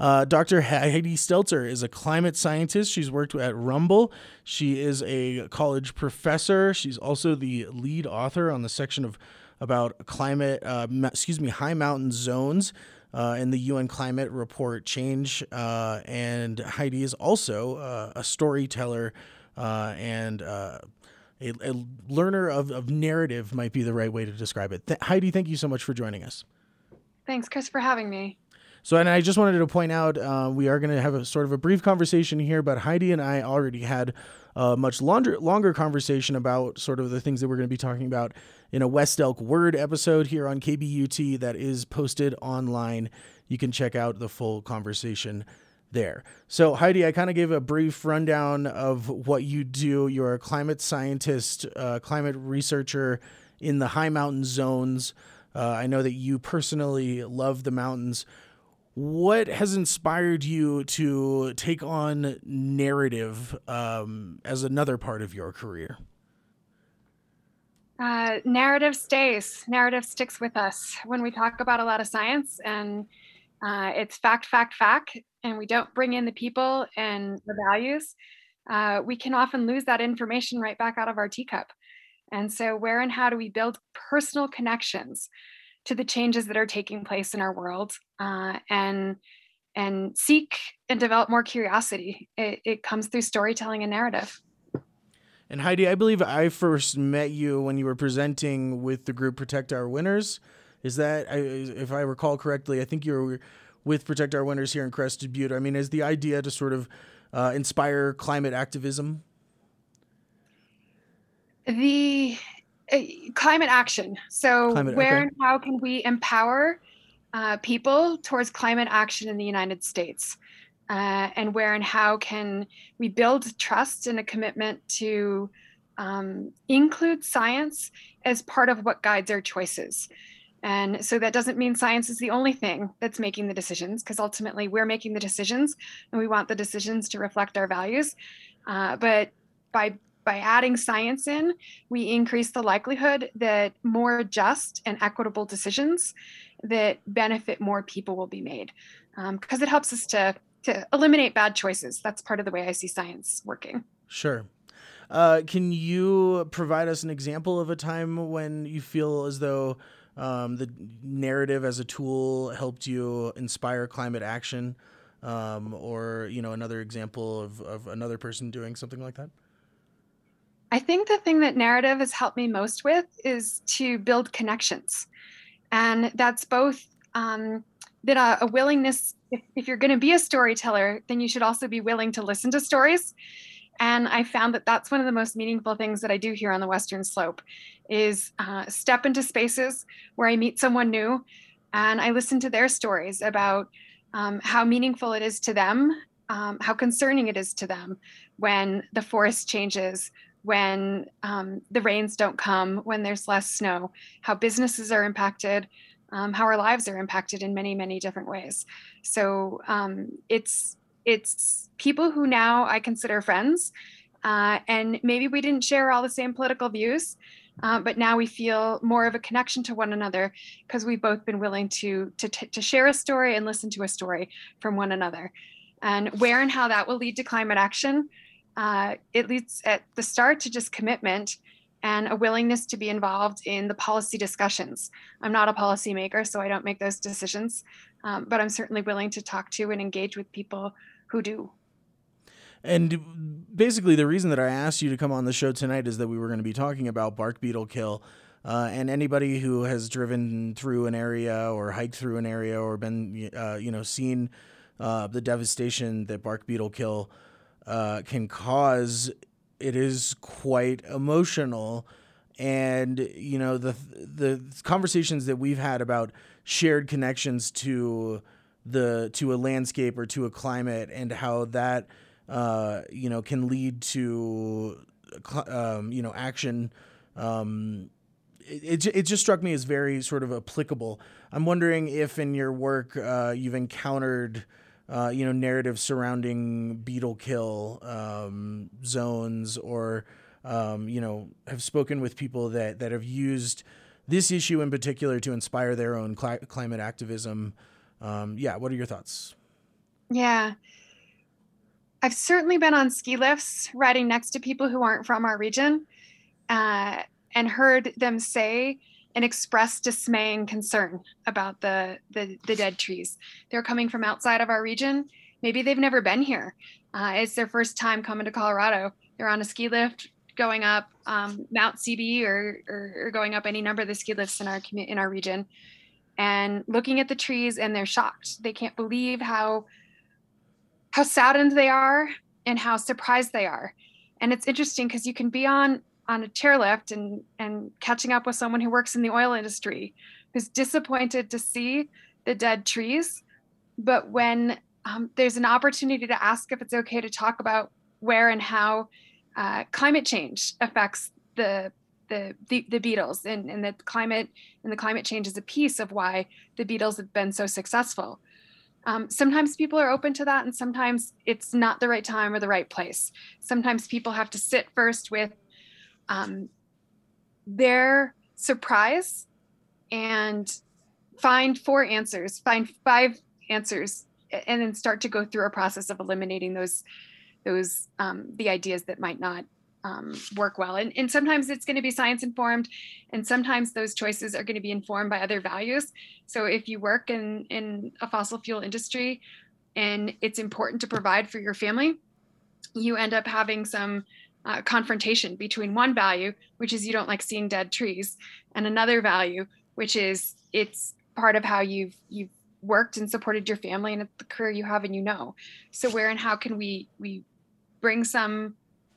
Dr. Heidi Stelter is a climate scientist. She's worked at Rumble. She is a college professor. She's also the lead author on the section about high mountain zones in the UN Climate Report Change. And Heidi is also a storyteller and a learner of narrative might be the right way to describe it. Heidi, thank you so much for joining us. Thanks, Chris, for having me. So, and I just wanted to point out, we are going to have a sort of a brief conversation here, but Heidi and I already had a much longer conversation about sort of the things that we're going to be talking about in a West Elk Word episode here on KBUT that is posted online. You can check out the full conversation there. So Heidi, I kind of gave a brief rundown of what you do. You're a climate scientist, climate researcher in the high mountain zones. I know that you personally love the mountains. What has inspired you to take on narrative as another part of your career? Narrative stays. Narrative sticks with us when we talk about a lot of science, and it's fact, and we don't bring in the people and the values. We can often lose that information right back out of our teacup. And so where and how do we build personal connections to the changes that are taking place in our world, and seek and develop more curiosity? It comes through storytelling and narrative. And Heidi, I believe I first met you when you were presenting with the group Protect Our Winners. Is that, if I recall correctly, I think you were with Protect Our Winners here in Crested Butte. I mean, is the idea to sort of inspire climate activism? The climate action. So and how can we empower people towards climate action in the United States? And where and how can we build trust and a commitment to include science as part of what guides our choices? And so that doesn't mean science is the only thing that's making the decisions, because ultimately we're making the decisions and we want the decisions to reflect our values. But by adding science in, we increase the likelihood that more just and equitable decisions that benefit more people will be made, because it helps us to eliminate bad choices. That's part of the way I see science working. Sure. Can you provide us an example of a time when you feel as though the narrative as a tool helped you inspire climate action, or, another example of another person doing something like that? I think the thing that narrative has helped me most with is to build connections. And that's both that a willingness, if you're going to be a storyteller, then you should also be willing to listen to stories. And I found that that's one of the most meaningful things that I do here on the Western Slope is step into spaces where I meet someone new and I listen to their stories about how meaningful it is to them, how concerning it is to them when the forest changes, when the rains don't come, when there's less snow, how businesses are impacted, how our lives are impacted in many, many different ways. So it's people who now I consider friends, and maybe we didn't share all the same political views, but now we feel more of a connection to one another because we've both been willing to share a story and listen to a story from one another. And where and how that will lead to climate action, it leads at the start to just commitment and a willingness to be involved in the policy discussions. I'm not a policymaker, so I don't make those decisions, but I'm certainly willing to talk to and engage with people who do. And basically the reason that I asked you to come on the show tonight is that we were going to be talking about bark beetle kill. And anybody who has driven through an area or hiked through an area or been, seen the devastation that bark beetle kill can cause, it is quite emotional. And, the conversations that we've had about shared connections to a landscape or to a climate and how that, can lead to, action. It just struck me as very sort of applicable. I'm wondering if in your work, you've encountered narratives surrounding beetle kill zones, or have spoken with people that have used this issue in particular to inspire their own climate activism. What are your thoughts? Yeah. I've certainly been on ski lifts riding next to people who aren't from our region, uh, and heard them say and express dismay and concern about the dead trees. They're coming from outside of our region. Maybe they've never been here. It's their first time coming to Colorado. They're on a ski lift going up Mount CB or going up any number of the ski lifts in our region, and looking at the trees, and they're shocked. They can't believe how saddened they are and how surprised they are. And it's interesting because you can be on a chairlift and catching up with someone who works in the oil industry who's disappointed to see the dead trees. But when there's an opportunity to ask if it's okay to talk about where and how climate change affects the beetles, and the climate change is a piece of why the beetles have been so successful. Sometimes people are open to that, and sometimes it's not the right time or the right place. Sometimes people have to sit first with their surprise and find 4 answers, find 5 answers, and then start to go through a process of eliminating those the ideas that might not work well. And sometimes it's going to be science informed, and sometimes those choices are going to be informed by other values. So if you work in a fossil fuel industry and it's important to provide for your family, you end up having some confrontation between one value, which is you don't like seeing dead trees, and another value, which is it's part of how you've worked and supported your family and the career you have, and so where and how can we bring some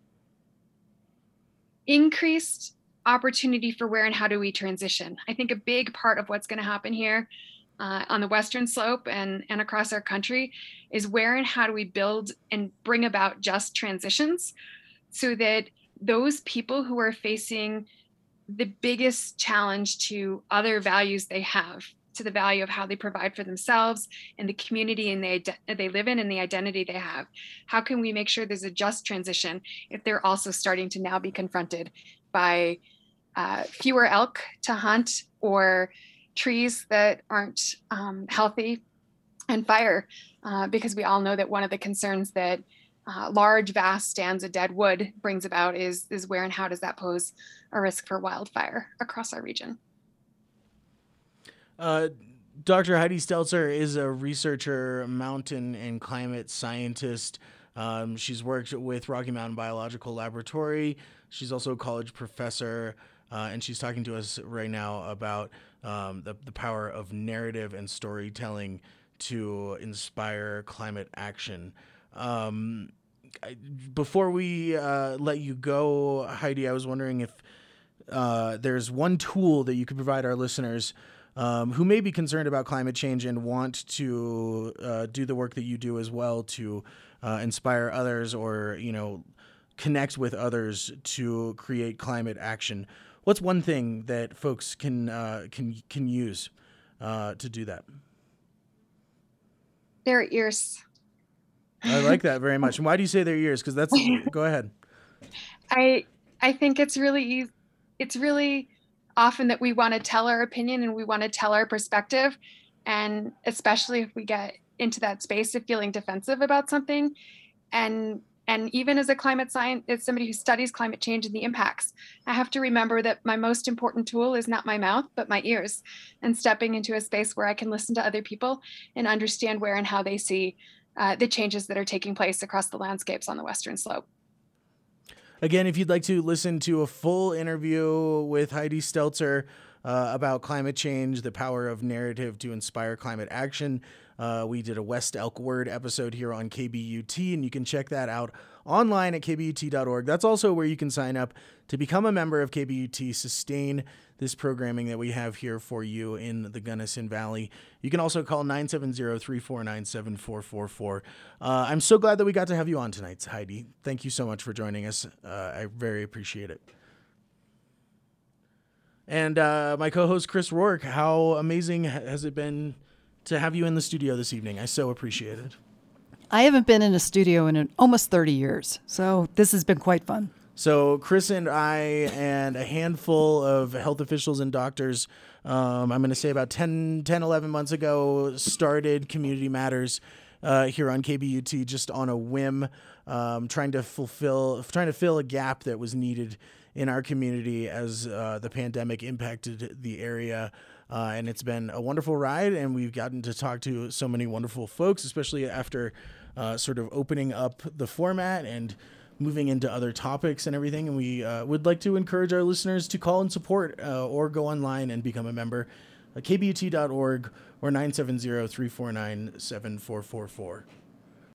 increased opportunity for where and how do we transition? I think a big part of what's going to happen here on the Western Slope and across our country is where and how do we build and bring about just transitions so that those people who are facing the biggest challenge to other values they have, to the value of how they provide for themselves and the community and they live in and the identity they have. How can we make sure there's a just transition if they're also starting to now be confronted by fewer elk to hunt or trees that aren't healthy and fire? Because we all know that one of the concerns that large, vast stands of dead wood brings about is where and how does that pose a risk for wildfire across our region? Dr. Heidi Stelzer is a researcher, mountain and climate scientist. She's worked with Rocky Mountain Biological Laboratory. She's also a college professor, and she's talking to us right now about the power of narrative and storytelling to inspire climate action. Before we let you go, Heidi, I was wondering if there's one tool that you could provide our listeners who may be concerned about climate change and want to do the work that you do as well to inspire others or, connect with others to create climate action. What's one thing that folks can use to do that? Their ears. I like that very much. And why do you say their ears? Because that's go ahead. I think it's really often that we want to tell our opinion and we want to tell our perspective. And especially if we get into that space of feeling defensive about something. And even as a climate scientist, as somebody who studies climate change and the impacts, I have to remember that my most important tool is not my mouth, but my ears, and stepping into a space where I can listen to other people and understand where and how they see the changes that are taking place across the landscapes on the Western Slope. Again, if you'd like to listen to a full interview with Heidi Stelzer about climate change, the power of narrative to inspire climate action, we did a West Elk Word episode here on KBUT, and you can check that out online at kbut.org. That's also where you can sign up to become a member of KBUT, sustain this programming that we have here for you in the Gunnison Valley. You can also call 970-349-7444. I'm so glad that we got to have you on tonight, Heidi. Thank you so much for joining us. I very appreciate it. And my co-host, Chris Rourke, how amazing has it been to have you in the studio this evening? I so appreciate it. I haven't been in a studio in almost 30 years, so this has been quite fun. So Chris and I and a handful of health officials and doctors, I'm going to say about 10, 11 months ago, started Community Matters. here on KBUT just on a whim, trying to fill a gap that was needed in our community as the pandemic impacted the area. And it's been a wonderful ride, and we've gotten to talk to so many wonderful folks, especially after sort of opening up the format and moving into other topics and everything. And we would like to encourage our listeners to call and support or go online and become a member. KBUT.org or 970-349-7444.